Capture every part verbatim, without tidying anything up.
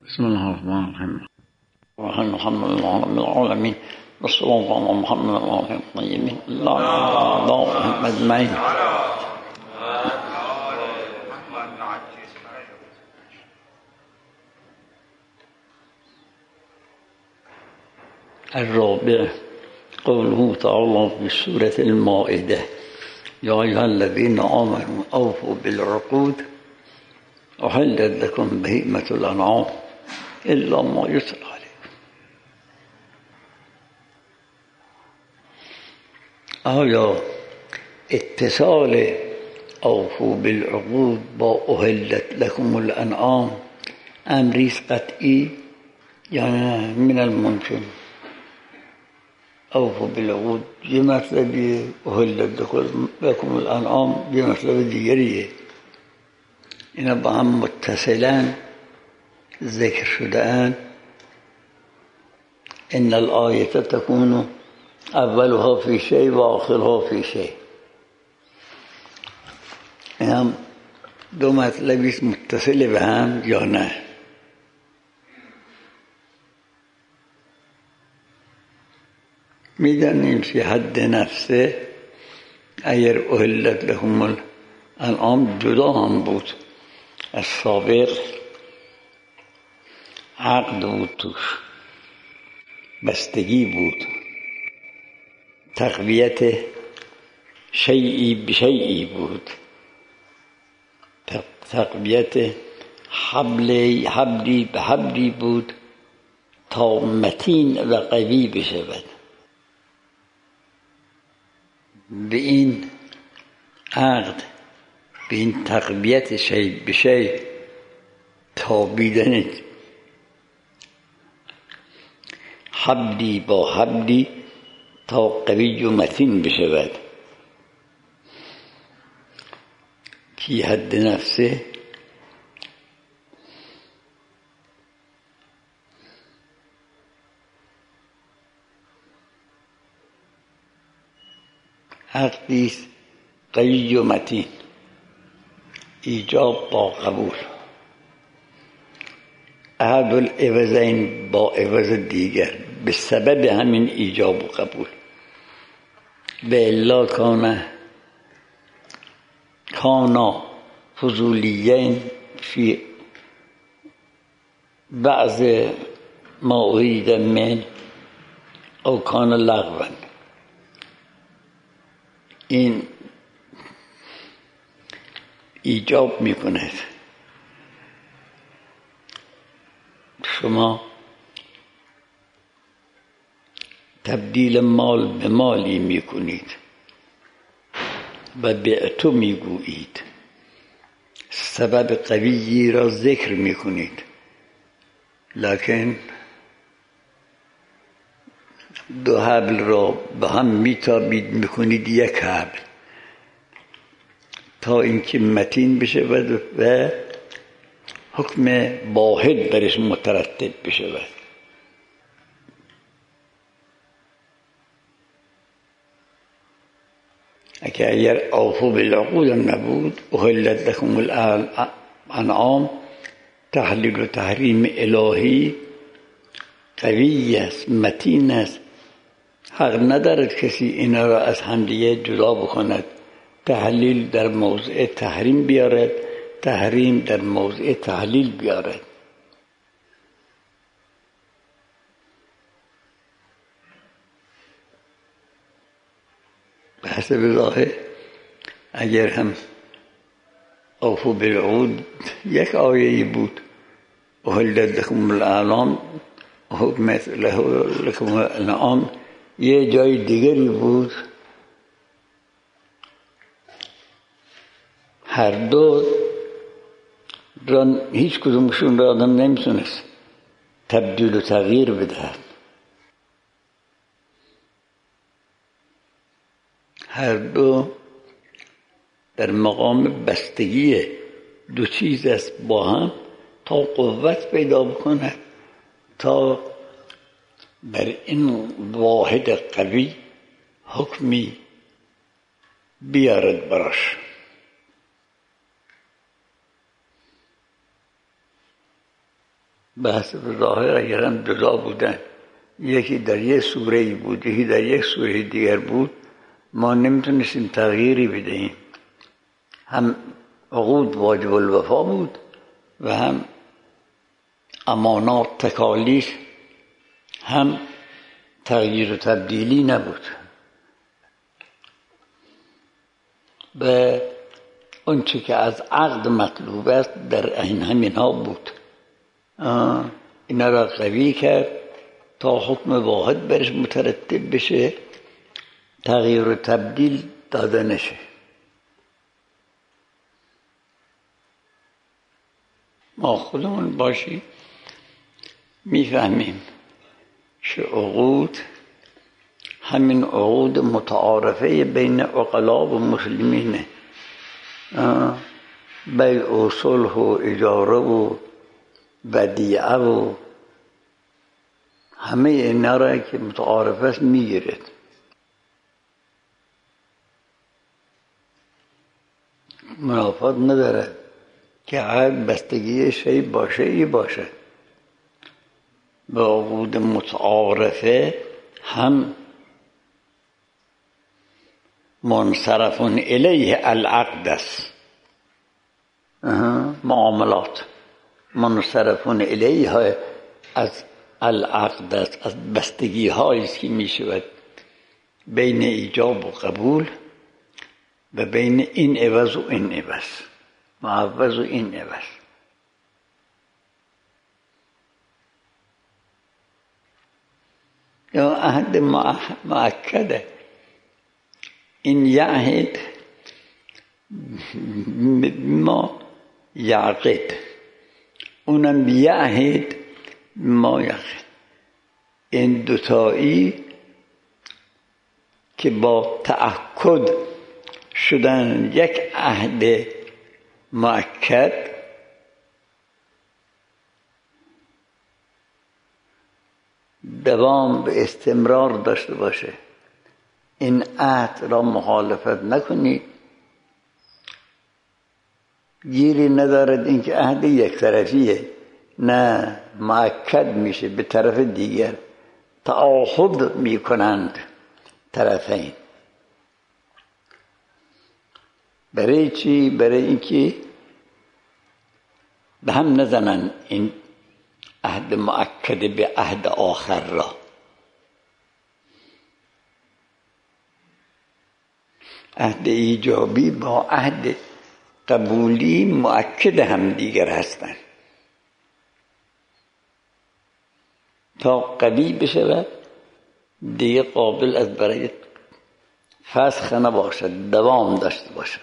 بسم الله الرحمن الرحيم. وعلى محمد العالمين رسول الله محمد الله الطيبين اللهم أجمعين. الرابع قوله تعالى في سورة المائدة: يا أيها الذين آمنوا أوفوا بالعقود أحلت لكم بهيمة الأنعام إلا ما يتلى عليكم. آیا اتصال أوفوا بالعقود با أحلت لكم الأنعام امری قطعی یا نه؟ من الممکن أوفوا بالعقود یه مطلبیه، أحلت لكم الأنعام یه مطلب دیگریه. اینا با هم متصلن ذکر شده اند. ان الآیه تکون اولها فی شیء و آخرها فی شیء. این هم دو مطلبی متصل به هم یا نه؟ میدانیم که حد نفسه اگر احلت لهم الانعام جدا هم بود از سابق، عقد بود توش، بستگی بود، تقویت شیئی به شیئی بود، تقویت حبلی حبلی به حبلی بود تا متین و قوی بشود. به این عقد، به این تقویت شیء به شیء تابیدن حبلی با حبلی تا قوی و متین بشود، فی حد نفسه عقدی قوی و متین، ایجاب با قبول، احد العوضین با عوض دیگر، به سبب همین ایجاب و قبول. به الا کان کانا فضولیین فی بعض ما ارید من او کان لغوا. این ایجاب می کند شما تبدیل مال به مالی می کنید و بعتو می گویید، سبب قویی را ذکر می کنید، لکن دو حبل را به هم می تابید می کنید یک حبل تا اینکه متین بشه و حکم واحد برش مترتب بشود. اگر اوفوا بالعقود نبود، احلت لكم الانعام، تحلیل و تحریم الهی قوی است، متین است، حق ندارد کسی اینا را از همدیگه جدا بکند. تحلیل در موضع تحریم بیارد، تحریم در موضع تحلیل بیارد. به حسب ظاهر اگر هم اوفوا بالعقود یک آیه بود، احلت لكم الانعام حکمت لكم الانعام یه جای دیگری بود، هر دو را هیچ کدومشون را آدم نمیتونست تبدیل و تغییر بدهد. هر دو در مقام بستگی دو چیز است با هم تا قوت پیدا بکند، تا بر این واحد قوی حکمی بیارد براش. بحث به ظاهر اگرم جدا بودن، یکی در یک سوره بود یکی در یک سوره دیگر بود، ما نمیتونستیم تغییری بدهیم. هم عقود واجب الوفا بود و هم امانات تکالیف هم تغییر و تبدیلی نبود. و اون چی که از عقد مطلوب است در این همین ها بود. اینا را قوی کرد تا حکم واحد برش مترتب بشه، تغییر و تبدیل داده نشه. ما خودمون باشیم میفهمیم که عقود همین عقود متعارفه بین عقلا و مسلمینه، بیع و صلح و اجاره و ودیعه و همه اینا را که متعارف است میگیرد. منافات نداره که هر بستگی شی باشه ای باشه. به عقود متعارفه هم منصرف الیه العقد است، معاملات منصرف الیه از العقد است، از بستگی هایی که می شود بین ایجاب و قبول و بین این عوض و این عوض، معوض و این عوض. یا عهد مؤکده، این یعهد ما یعقد، اونم بیعهد ما یعقد. این دوتایی که با تأکد شدن یک عهد مؤکد، دوام به استمرار داشته باشه. این عهد را مخالفت نکنی، گیری ندارد اینکه عهد یک طرفیه، نه مؤکد میشه به طرف دیگر، تعاهد میکنند طرفین. برای چی؟ برای اینکه به هم نزنن این عهد مؤکد به عهد آخر را. عهد ایجابی با عهد قبولی مؤکد هم دیگر هستند تا قوی بشود دیگه قابل از برای فسخ نباشد، دوام داشته باشد.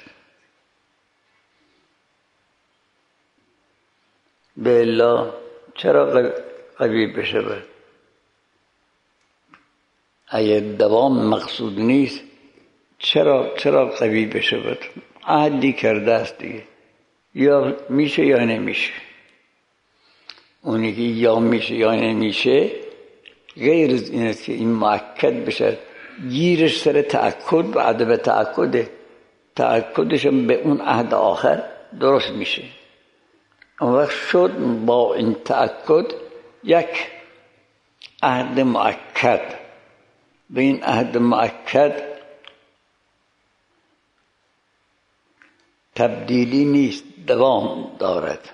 به الا چرا قوی بشود؟ اگر دوام مقصود نیست چرا چرا قوی بشود؟ عهدی کرده است دیگه، یا میشه یا نمیشه. اونی که یا میشه یا نمیشه غیر از این است که این مؤکد بشه، گیرش سر تأکد و عدم تأکده، تأکدش به اون عهد آخر درست میشه. اون وقت شد با این تأکد یک عهد مؤکد. به این عهد مؤکد تبدیلی نیست، دوام دارد.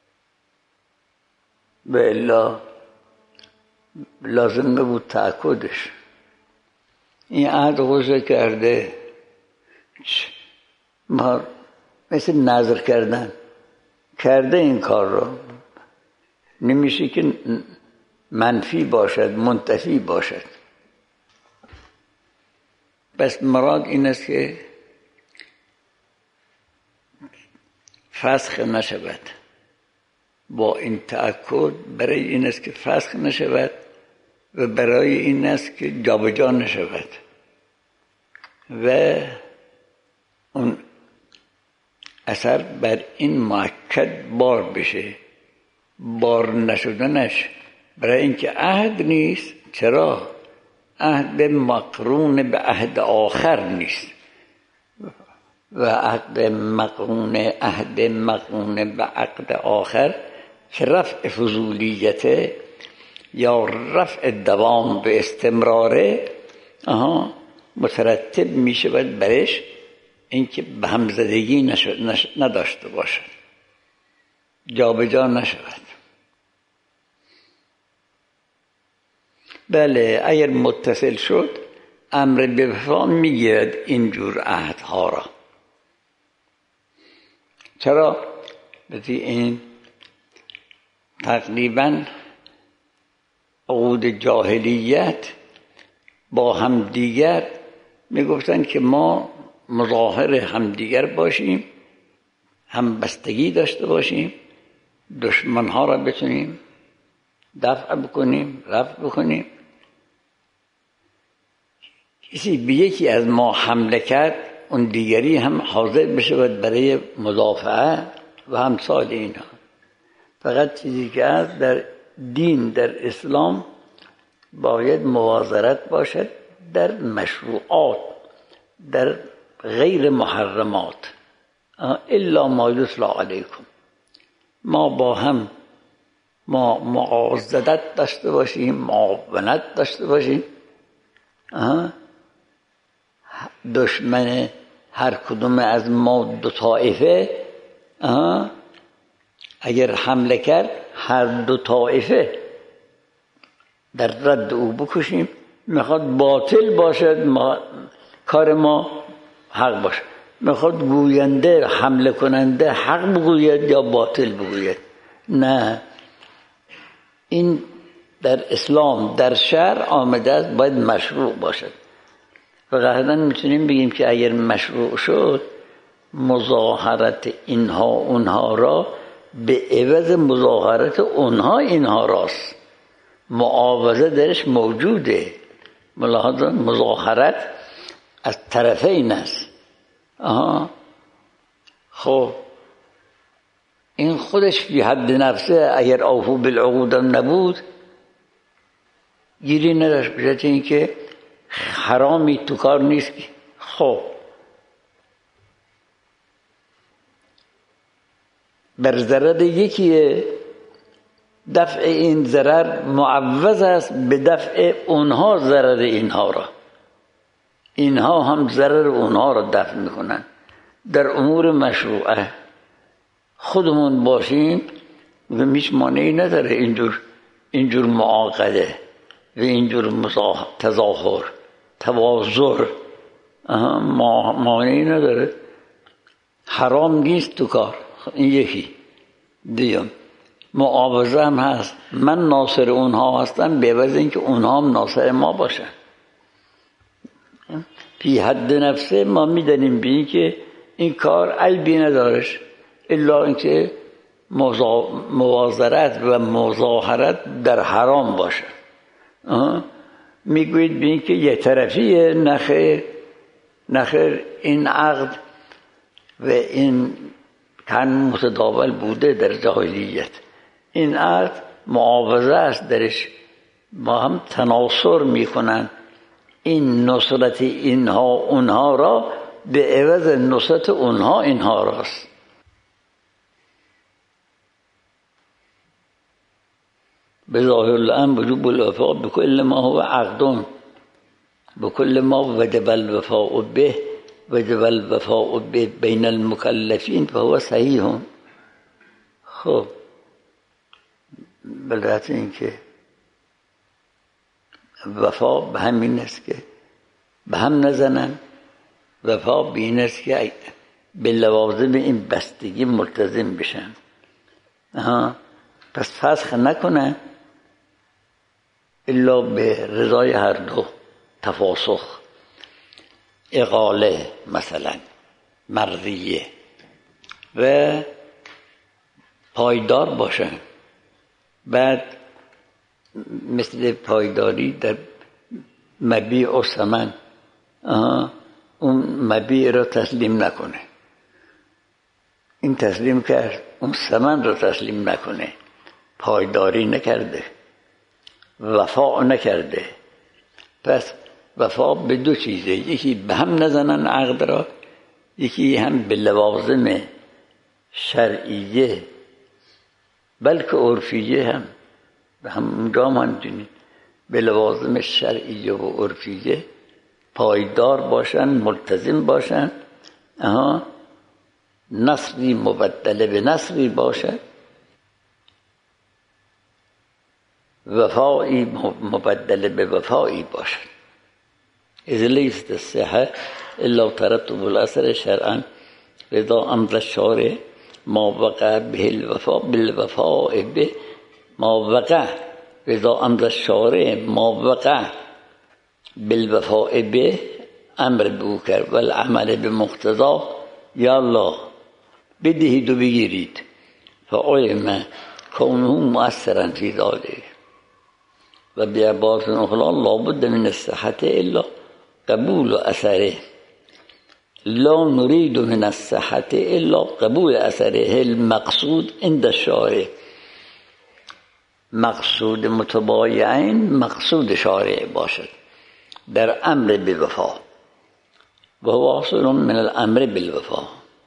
به الا لازم نبود تأکدش. این عهد غصه کرده، ما مثل نظر کردن کرده این کار رو، نمیشه که منفی باشد، منتفی باشد. بس مراد این است که فسخ نشود. با این تأکد برای این است که فسخ نشود و برای این است که جابجا نشود و اون اثر بر این مؤکد بار بشه. بار نشدنش برای اینکه عهد نیست. چرا؟ عهد مقرون به عهد آخر نیست و عهد مقرون عهد مقرون به عقد آخر که رفع فضولیت یا رفع دوام به استمراره آها مترتب می شود برش اینکه به هم زدگی نش... نداشته باشد، جا به جا نشود. بله اگر متصل شد امر به وفا میگیرد اینجور عهدها را. چرا؟ بذی این تقریبا عقود جاهلیت با همدیگر میگفتن که ما مظاهر همدیگر باشیم، هم بستگی داشته باشیم، دشمنها را بتونیم دفع بکنیم، رفع بکنیم. کسی به یکی از ما حمله کرد اون دیگری هم حاضر بشود برای مدافعه و همسال اینها. فقط چیزی که هست در دین، در اسلام باید مواظرت باشد در مشروعات، در غیر محرمات. الا ما یتلی علیکم، ما با هم ما معاضدت داشته باشیم، معاونت داشته باشیم. دشمن هر کدوم از ما دو طایفه اگر حمله کرد هر دو طایفه در رد او بکشیم. میخواد باطل باشد ما کار ما حق باشد، میخواد گوینده حمله کننده حق بگوید یا باطل بگوید. نه، این در اسلام در شرع آمده است باید مشروع باشد. و قاعدتا میتونیم بگیم که اگر مشروع شد مظاهرت اینها اونها را به عوض مظاهرت اونها اینها راست، معاوضه درش موجوده. ملاحظه مظاهرت از طرفین است. آها خب این خودش فی حد نفسه اگر اوفو بالعقود نبود گیری نداشت، بجد این که حرامی تو کار نیست. خب بر ضرر یکیه، دفع این ضرر معوض است به دفع اونها ضرر اینها را. اینها هم ضرر اونها را دفع میکنن. در امور مشروعه خودمون باشیم و هیچ مانعی نداره اینجور اینجور معاقده و اینجور تظاهر تواضع مانعی نداره، حرام نیست تو کار. این یکی. دیگه معاوضه هم هست، من ناصر اونها هستم به عوض اینکه اونها هم ناصر ما باشن. فی حد نفسه ما میدانیم به این که این کار عیبی ندارش الا اینکه موازرت و مظاهرت در حرام باشه. میگوید به این که یک طرفیه، نخیر نخیر. این عقد و این کن متداول بوده در جاهلیت. این عقد معاوضه است، درش با هم تناصر میکنن. این نصرت اینها اونها را به عوض نصرت اونها اینها راست. بظاهر الامر وجوب الوفاء بكل ما هو عقد بكل ما وجب الوفاء به وجب الوفاء به بین المکلفین فهو صحیح. خب بلدت این که وفا به همین است که به هم نزنن. وفا به این است که به لوازم این بستگی ملتزم بشن. آها پس فسخ نکنن الا به رضای هر دو، تفاسخ، اقاله مثلا، مرضیه و پایدار باشن. بعد مثل پایداری در مبیع و ثمن، اون مبیع را تسلیم نکنه، این تسلیم کرد اون ثمن را تسلیم نکنه، پایداری نکرده، وفا نکرده. پس وفا به دو چیزه، یکی به هم نزنن عقد را، یکی هم به لوازم شرعیه بلکه عرفیه هم به همونجا هم دونید به لوازم شرعیه و عرفیه پایدار باشن، ملتزم باشن. اها نصری مبدل به نصری باشد، وفایی مبدل به وفایی باشد. اذ لیست الصحة الا ترتب الاثر شرعا رضا امر الشارع ما وقع به الوفا بالوفاء به ما وقع رضا امر الشارع ما وقع بالوفاء به امر بو کرد و العمل به مقتضا یا الله بدهید و بگیرید فعلم کونه مؤثرا فی ذلک و بعبارت اخرى لابد من الصحة الا قبول اثره لا نريد من الصحة الا قبول اثره المقصود عند الشارع. مقصود متبایعین مقصود شارع باشد در امر بالوفا و هو حاصل من الامر بالوفا.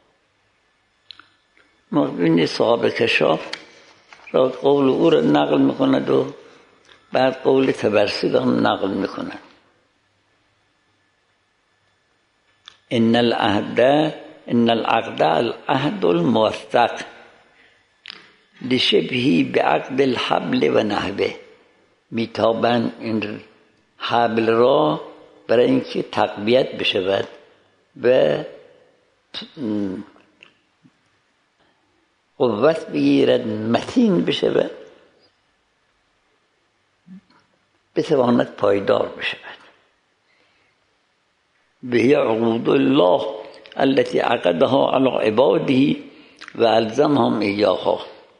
ما ببینید صاحب کشاف را قول او را نقل میکند و بعد قول طبرسی را هم نقل میکند. ان العهد ان العقد العهد الموثق لشبهی بعقد الحبل و نحوه. میتابند این حبل را برای اینکه تقویت بشود و قوت بگیرد، متین بشود، بتواند پایدار بشود. به عقود الله التي عقدها على عباده و الزمهم ایاها.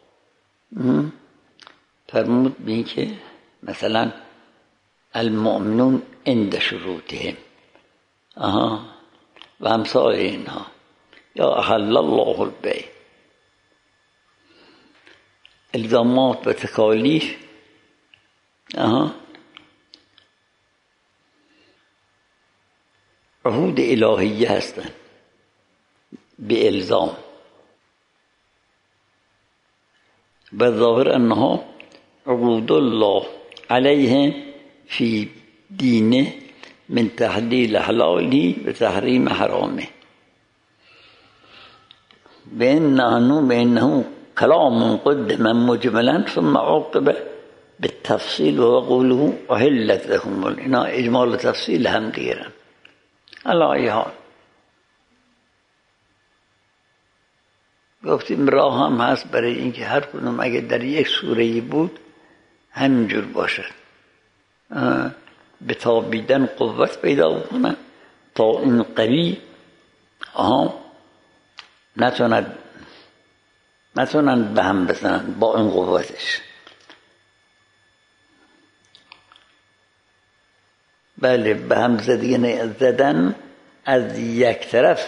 فرمود بین که مثلا المؤمنون عند شروطهم آها و امثال اینها یا احل الله البیع. الزامات و تکالیف آها عهود الهیه هستند به الزام و ظاهر انها عقود الله علیه فی دینه من تحلیل حلالی و تحریم حرامه. بأنه بأنه كلام قدم مجملا ثم عقب بالتفصيل وقوله أحلت لهم. اینا اجمال تفصیل هم دیگرن. علی ای حال گفتیم راه هم هست برای اینکه هر کدوم اگه در یک سوره بود همینجور باشد، به تابیدن قوت پیدا بکنن تا این قوی آها نتوند نتونن به هم بزنن با این قوتش. بله به هم زدن زدن از یک طرف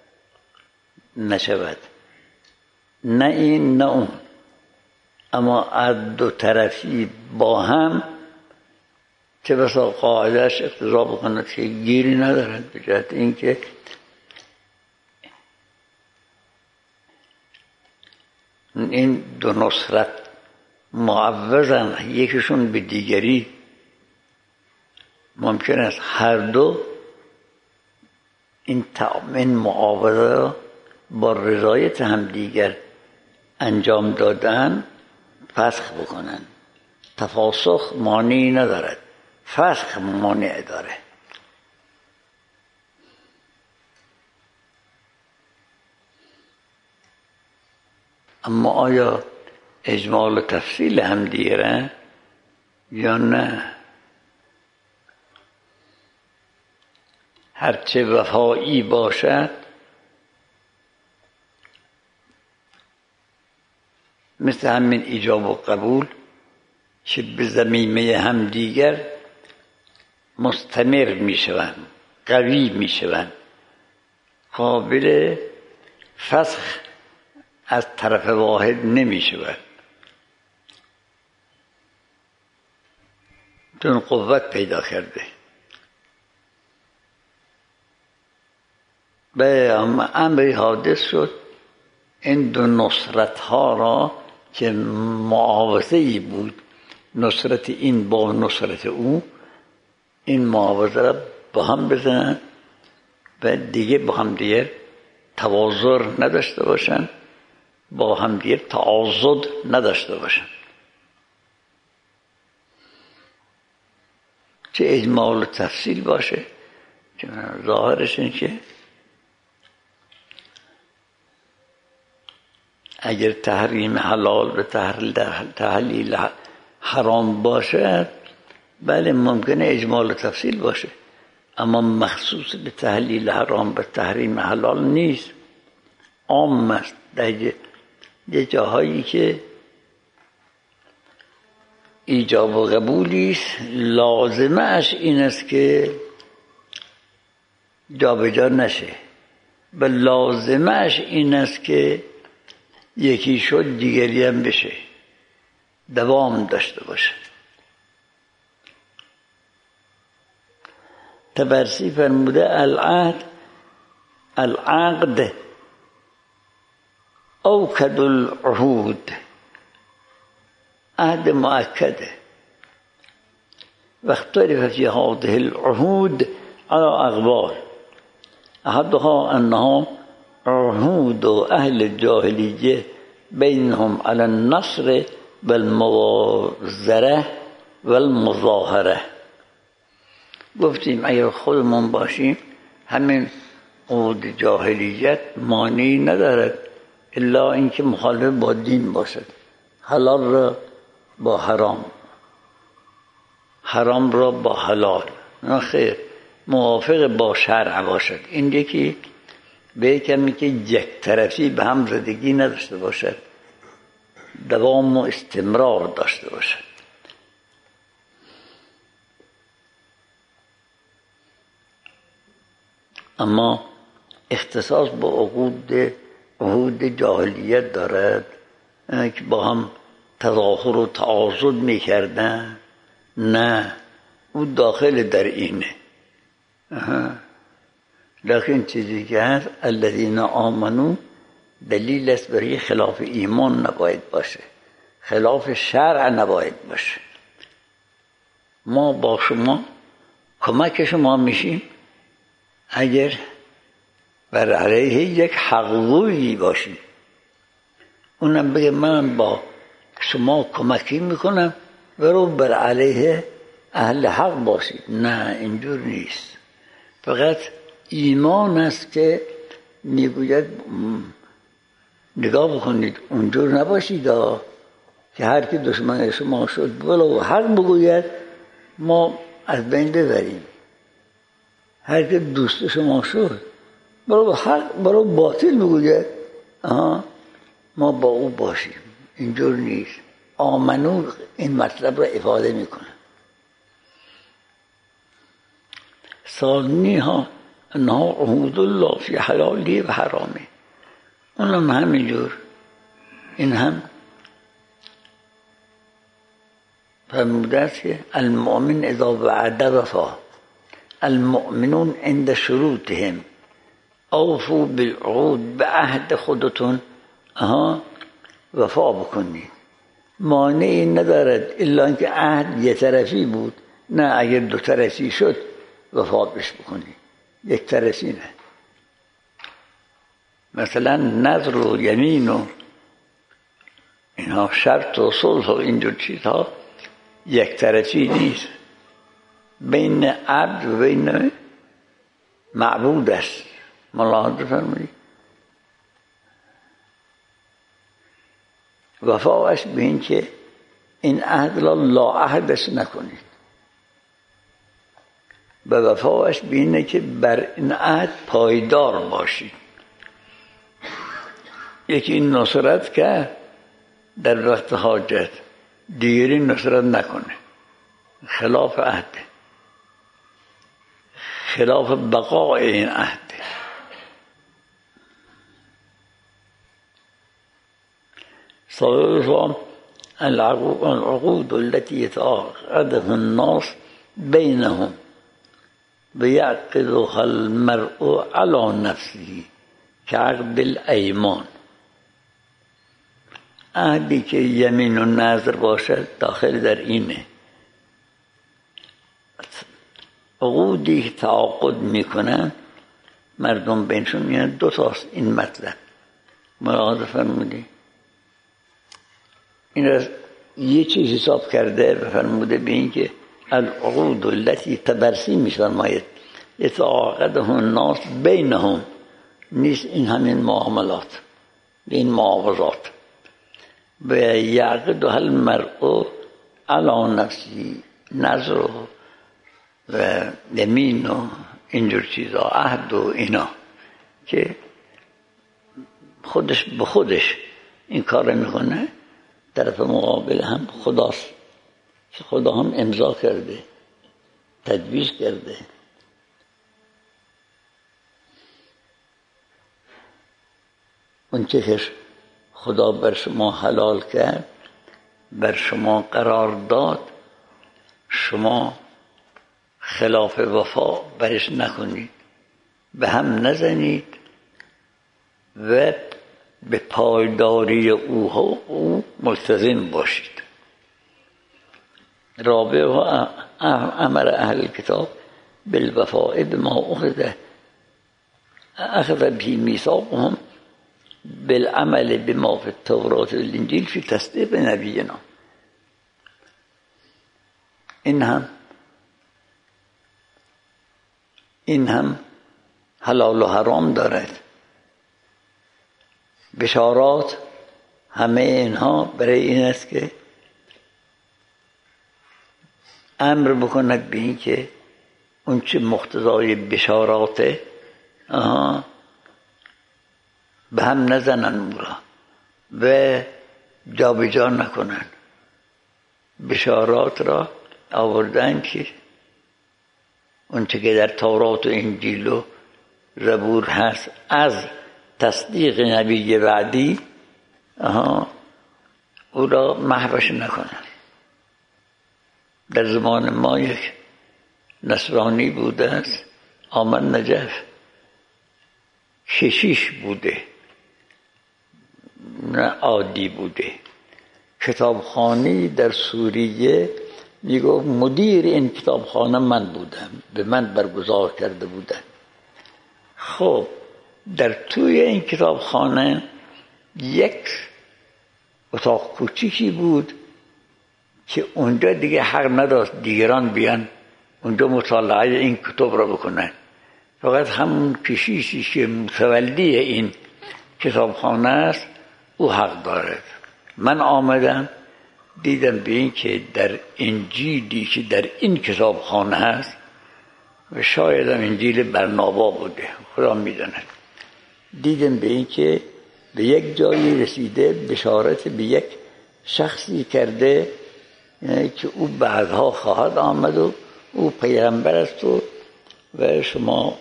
نشود، نه این نه اون، اما از دو طرفی با هم چه بسا قاعدهش اقتضا بکنه که گیری ندارد به جهت اینکه این دو نصرت معوضن یکیشون به دیگری. ممکن است هر دو این این معاوضه با رضایت هم دیگر انجام دادن فسخ بکنن. تفاسخ مانعی ندارد، فسخ مانع داره. اما آیا اجمال و تفصیل هم دیگره یا نه؟ هرچه وفایی باشد مثل همین ایجاب و قبول که به ضمیمه هم دیگر مستمر می شوند، قوی می شوند، قابل فسخ از طرف واحد نمی شود، چون قوت پیدا کرده. به امری حادث شد این دو نصرت ها را که معاوضه‌ای بود نصرت این با نصرت او، این معاوضه را با هم بزنن و دیگه با هم دیگه تواضع نداشته باشن، با هم دیگه تعاضد نداشته باشن. چه اجمال و تفصیل باشه، چه ظاهرش این که اگر تحریم حلال و تحلیل حرام باشه، بله ممکنه اجمال و تفصیل باشه، اما مخصوص به تحلیل حرام و تحریم حلال نیست، عام است. در یه جاهایی که ایجاب و قبولی است، لازمه اش این است که جابجا نشه و لازمه اش این است که یکی شد دیگری هم بشه، دوام داشته باشه. تبرسی فرموده العهد العقد اوکد العهود، عهد مؤکده و اختلف فی هذه العهود على اقوال، احدها انها عهود اهل الجاهلیه بینهم على النصر والمواظره والمظاهره. گفتیم اگر خودمون باشیم همین عهود جاهلیت مانعی ندارد الا اینکه مخالف با دین باشد، حلال را با حرام، حرام را با حلال، نه خیر، موافق با شرع باشد. این یکی به کمی که یک طرفی به هم زدگی نداشته باشد، دوام و استمرار داشته باشد. اما اختصاص با عقود عهود جاهلیت دارد که با هم تظاهر و تعاضد میکردن، نه، او داخل در اینه. لیکن چیزی که هست الذین آمنو دلیل است برای خلاف ایمان نباید باشه، خلاف شرع نباید باشه. ما با شما کمک شما میشیم اگر بر علیه یک حقوقی باشیم، اونم بگه من با شما کمکی میکنم برو بر علیه اهل حق باشید. نه، اینجور نیست. فقط ایمان است که میگوید نگاه بکنید اونجور نباشید که هر کی دشمن شما شد ولو حق بگوید ما از بین ببریم، هر کی دوست شما شد برو حق برو باطل بگوید آها ما با او باشیم. اینجور نیست. آمنو این مطلب را افاده میکنه. ثانی ها انها عهود الله فی حلالی و حرامی، اونم همینجور. این هم فرموده است که المؤمن اذا وعد وفا، المؤمنون عند شروطهم، اوفوا بالعهود، به عهد خودتون آها وفا بکنید. مانعی ندارد الا اینکه عهد یه طرفی بود، نه اگر دو طرفی شد وفا بش بکنید، یک طرفی نه. مثلا نذر و یمین و اینها شرط و صلح و اینجور چیزها یک طرفی نیست، بین عبد و بین معبود است. ملاحظه فرمایید. وفاش به این که این عهد را لاعهدش نکنید، و وفاش به اینه که بر این عهد پایدار باشید. یکی این نصرت که در وقت حاجت، دیگری نصرت نکنه، خلاف عهد، خلاف بقاء این عهد. ثالثا العقود التي يتعاقدها الناس بينهم ويعقدها المرء على نفسه كعقد الأيمان. عهدی که یمین و نذر باشد داخل در اینه. عقودی که تعاقد میکنن مردم بینشون میان دو تاست این مطلب. ملاحظه فرمودی این را یه چیز حساب کرده و فرموده به این که العقود التي تبرسی میفرماید یتعاقدها الناس بینهم، نیست این همین معاملات این معاوضات. و یعقدها المرء علی نفسی، نذر و یمین و اینجور چیزا، عهد و اینا که خودش به خودش این کار میکنه. طرف مقابل هم خداست که خدا هم امضا کرده، تجویز کرده. اون چه که خدا بر شما حلال کرد، بر شما قرار داد، شما خلاف وفا برش نکنید، به هم نزنید و به پایداری اوها او ملتزم باشید. رابع و امر اهل کتاب بالوفاء بما اخذ اخذ به میثاقهم بالعمل بما في التوراة والانجیل في تصدیق نبینا. این هم این هم حلال و حرام دارد. بشارات همه اینها برای این است که امر بکند به این که اون چه مقتضای بشاراته آها به هم نزنن مورا و جا به جا نکنن. بشارات را آوردن که اون چه که در تورات و انجیل و زبور هست از تصدیق نبی وعدی آها او را محوش نکنن. در زمان ما یک نصرانی بوده است، آمد نجف، کشیش بوده نه عادی بوده. کتابخانه در سوریه میگو مدیر این کتابخانه من بودم، به من برگزار کرده بودن. خب در توی این کتابخانه یک اتاق کوچیکی بود که اونجا دیگه حق نداشت دیگران بیان اونجا مطالعه این کتاب را بکنن. فقط همون کشیشی که متولی این کتابخانه است او حق دارد. من آمدم دیدم به این که در انجیلی که در این کتابخانه هست و شاید هم انجیل برنابا بوده، خدا میداند، دیدم به این که به یک جایی رسیده بشارت به یک شخصی کرده یعنی که او بعدها خواهد آمد و او پیغمبر است و, و شما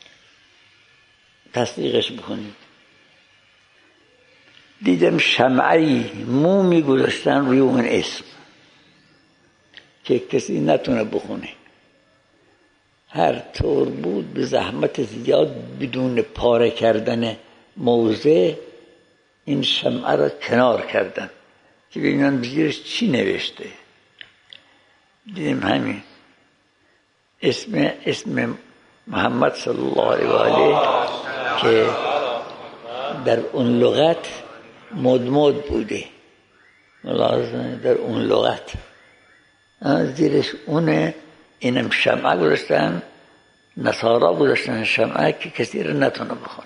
تصدیقش بکنید. دیدم شمعی مومی گذاشتن روی اون اسم که کسی نتونه بخونه. هر طور بود به زحمت زیاد بدون پاره کردن موضع این شمعه را کنار کردن که ببینن زیرش چی نوشته. دیدیم همین اسم اسم محمد صلی الله علیه و آله که در اون لغت مدمد بوده، ملاحظه در اون لغت زیرش اونه. اینم شمعه گذاشتن، نصارا گذاشتن شمعه که کسی رو نتونه بخونه.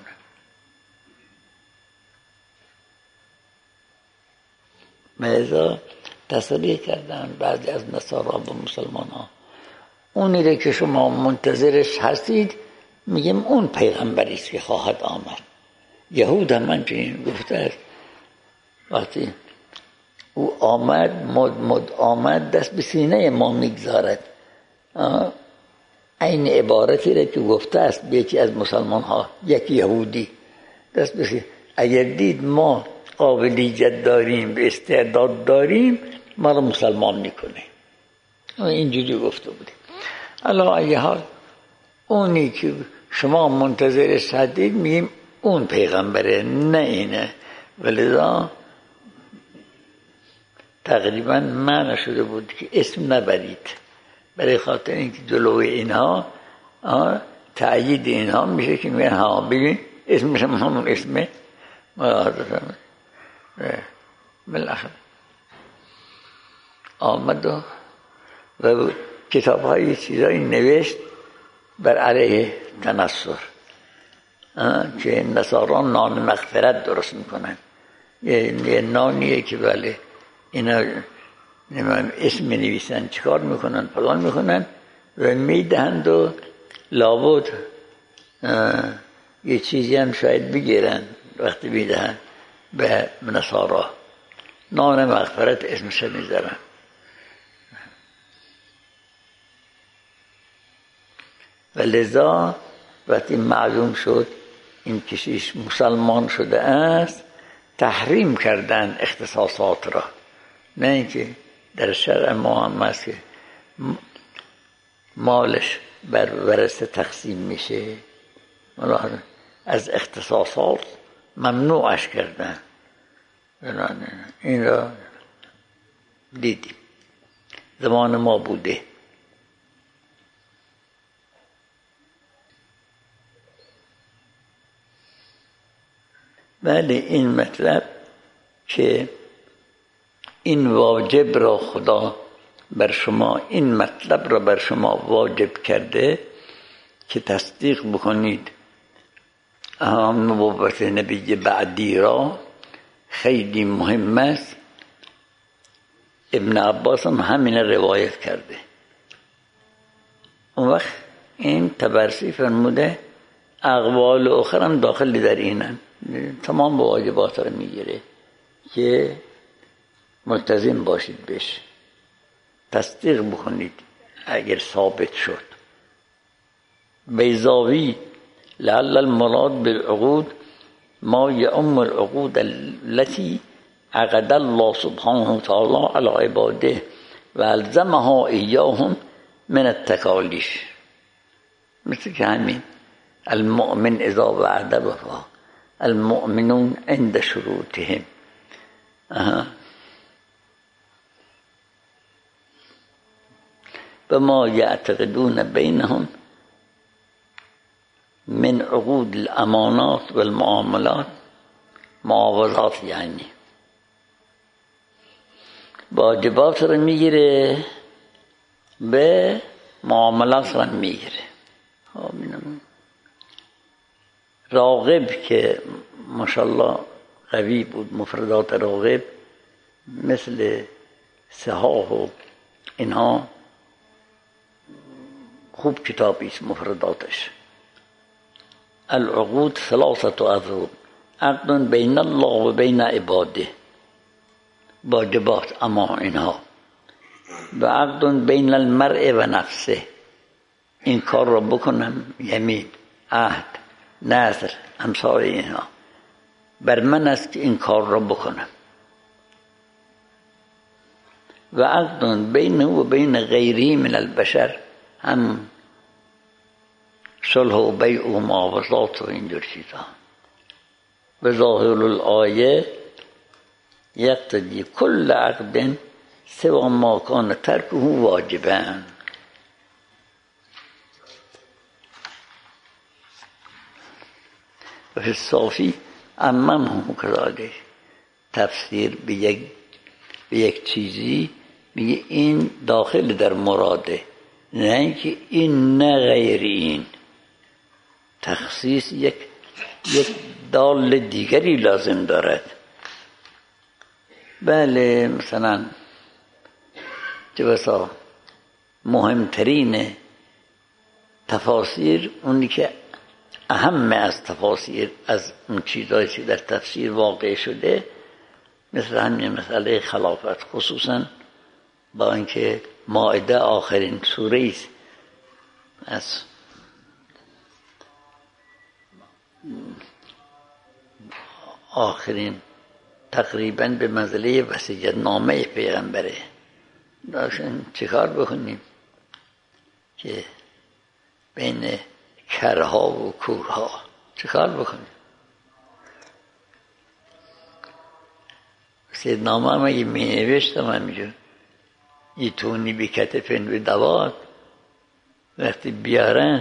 مهزا تصریح کردن بعضی از نصارا با مسلمان ها اونی رو که شما منتظرش هستید میگیم اون پیغمبری است که خواهد آمد. یهود هم همچنین گفته است وقتی او آمد مد مد آمد دست به سینه ما میگذارد. این عبارتی را که گفته است به یکی از مسلمان ها، یک یهودی دست به سینه، اگر دید ما قابلیت داریم به استعداد داریم ما را مسلمان میکنه. اینجوری گفته بوده. علا ای حال اونی که شما منتظرش هستید میگیم اون پیغمبره نه اینه. ولذا تقریبا منع شده بود که اسم نبرید، برای خاطر اینکه جلوی اینها تأیید اینها میشه که میگن ها ببین اسمش همون اسمه بالاخره آمد و, و کتاب های چیزایی نوشت بر علیه تنصر که نصاران نان مغفرت درست میکنن، یه نانیه که بله اینا اسم نویسن چیکار میکنن فلان میکنن و میدهند و لابد یه چیزی هم شاید بگیرن وقتی میدهن به نصارا، نان مغفرت اسمش میذارن. و لذا وقتی معلوم شد این کشیش مسلمان شده است تحریم کردن اختصاصات را، نه اینکه در شرع ما هم هست که مالش بر ورثه تقسیم میشه، از اختصاصات ممنوعش کردن. این را دیدیم زمان ما بوده. ولی این مطلب که این واجب را خدا بر شما، این مطلب را بر شما واجب کرده که تصدیق بکنید اهم نبوت نبی بعدی را، خیلی مهم است. ابن عباس هم همین روایت کرده. اون وقت این تبرسی فرموده اقوال اخر هم داخل در اینن، تمام واجبات را میگیره که ملتزم باشید بهش، تصدیق بکنید اگر ثابت شد. بیضاوی لعل المراد بالعقود ما یعم العقود التي عقد الله سبحانه وتعالى على عباده و الزمها ایاهم من التکالیف، مثل که همین المؤمن اذا وعد وفا، المؤمنون عند شروطهم. و ما یعتقدون بینهم من عقود الامانات و المعاملات، معاوضات یعنی واجبات رو میگیره به معاملات رو میگیره. راغب که ماشاءالله قوی بود، مفردات راغب مثل صحاح و اینها خوب کتابیست مفرداتش. العقود ثلاثة أذرع، عقد بین الله و بین عباده، واجبات اما اینها، و عقد بین المرء و نفسه، این کار را بکنم، یمین، عهد، نذر، امثال اینها بر من است که این کار را بکنم. و عقد بینه و بین غیره من البشر، هم صلح و بیع و معاوضات و اینجور چیزا. و ظاهر الآیه یقتضی کل عقد سوى ما کان ترکه واجبا. و فی الصافی عممه کذالک، تفسیر به یک به یک چیزی میگه این داخل در مراده، نه اینکه این نه غیر این. تخصیص یک یک دال دیگری لازم دارد. بله مثلا چه بسا مهمترین تفاسیر اونی که اهم از تفاسیر، از اون چیزایی که در تفسیر واقع شده، مثل همین مسئله خلافت، خصوصا با اینکه مائده آخرین سوره است از آخرین تقریبا به منزله وصیت نامه پیغمبره. داشتن چیکار بکنیم که بین کرها و کورها چیکار بکنیم؟ سیدنامه هم اگه می نوشتم همینجور ایتونی بی کتفن به دوات وقتی بیارن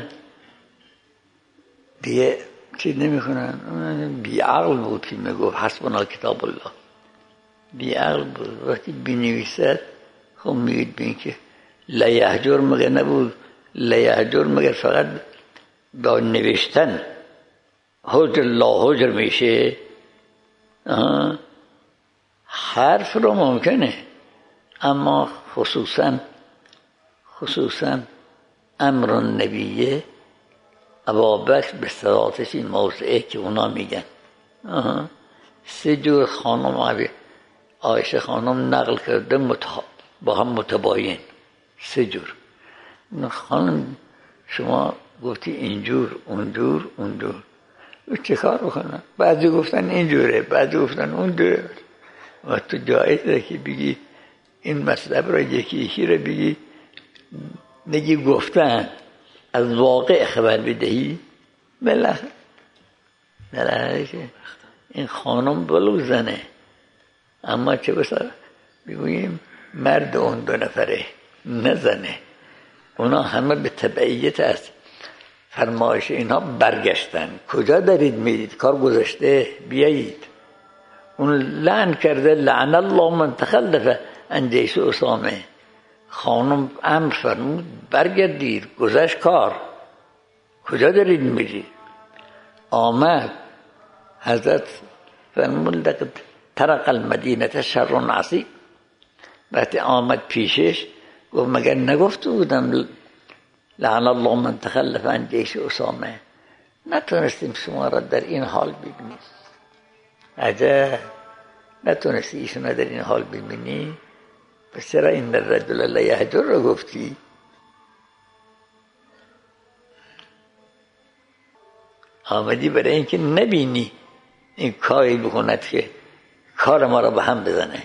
دیگه چیز نمی کنن. بی عقل بود که میگفت حسبنا کتاب الله، بی عقل بود. وقتی بینویسد خب میگید بین که لیهجر مگه نبود، لیهجر مگر فقط با نوشتن حجر لا حجر میشه. آه. حرف رو ممکنه، اما خصوصا خصوصا امر النبیه ابابکر به صلاتش این موضعه که اونا میگن. آه. سه جور خانم عایشه خانم نقل کرده متح... با هم متباین، سه جور. خانم شما گفتی اینجور اونجور اونجور چه کار بکنن؟ بعضی گفتن اینجوره، بعضی گفتن اونجوره. و تو جایزه که بگی این مطلب را یکی یکی را بگی نگی گفتن از واقع خبر بدهی. بالاخره بالاخره که این خانم بلو زنه، اما چه بسا بگوییم مرد اون دو نفره نزنه. اونا همه به تبعیت است فرمایش اینها برگشتن. کجا دارید میرید؟ کار گذشته، بیایید. اون لعن کرده لعن الله من تخلف عن جیش اسامه. خانم امر فرمود برگردید، گذشت کار، کجا دارید میرید؟ آمد حضرت فرمود لقد طرق المدینه شر عصیب. وقتی آمد پیشش گفت مگر نگفته بودم لعن الله من تخلف عن جیش اسامه؟ نتونستیم شما را در این حال ببینیم. عجب، نتونستی ایشون در این حال ببینی؟ پس چرا این الرجل لا یهجر رو گفتی؟ آمدی برای اینکه نبینی این کاری بکند که کار ما را به هم بزنه.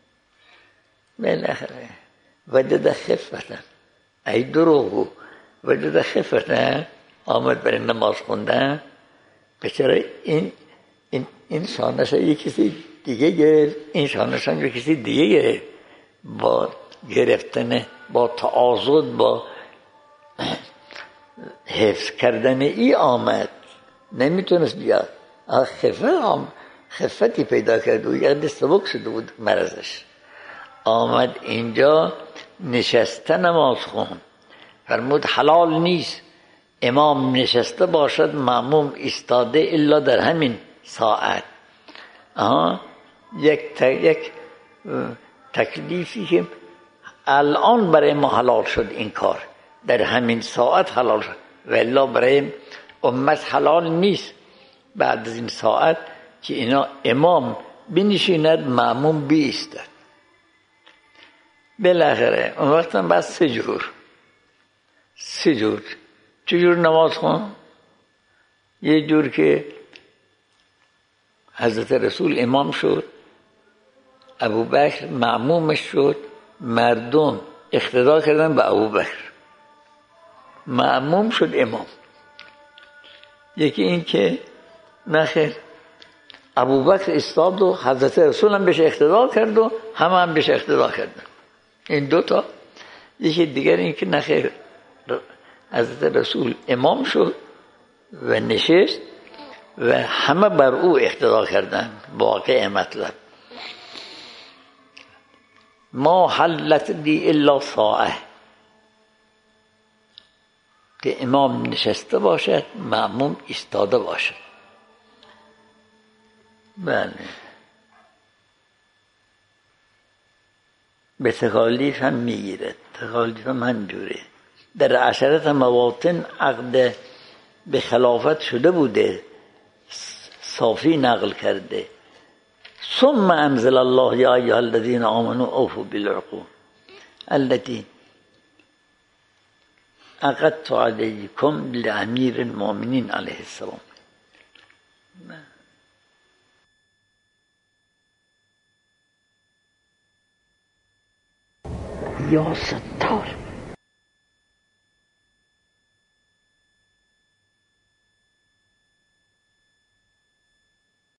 بالاخره وجد خفتا، ای دروغو، وجد خفتا آمد برای نماز خوندن. بچرا این این این شانش یه کسی دیگه گرفت، این شانش هم یه کسی دیگه گرفت. با گرفتن، با تعاضد، با حفظ کردن ای آمد، نمیتونست بیاد. خفه آم خفتی پیدا کرد و یاد سبک شده بود مرضش. آمد اینجا نشسته نماز خون. فرمود حلال نیست امام نشسته باشد مأموم ایستاده الا در همین ساعت. آها یک تا یک تکلیفی که الان برای ما حلال شد این کار، در همین ساعت حلال شد، والا برای امت حلال نیست بعد از این ساعت که اینا امام بنشیند مأموم بیستد. بالاخره اون وقت هم بس سه جور سه جور چجور نماز خون؟ یه جور که حضرت رسول امام شد، ابوبکر مأمومش شد، مردم اقتدا کردن به ابوبکر، مأموم شد امام. یکی این که نخیر ابوبکر استاد و حضرت رسول هم بهش اقتدا کرد و همه هم بهش اقتدا کردن. این دوتا. یکی دیگر این که نخیر حضرت رسول امام شد و نشست و همه بر او اقتدا کردن. واقع مطلب ما حلت لی الا ساعه، که امام نشسته باشد مأموم ایستاده باشد. بله به تکالیف هم میگیرد، تکالیف هم همجوره. در عشرت مواطن عقد به خلافت شده بوده، صافی نقل کرده. ثم انزل الله یا ایها الذین آمنوا اوفوا بالعقود التي عقدت علیکم لامیر المؤمنین علیه السلام. یا ستار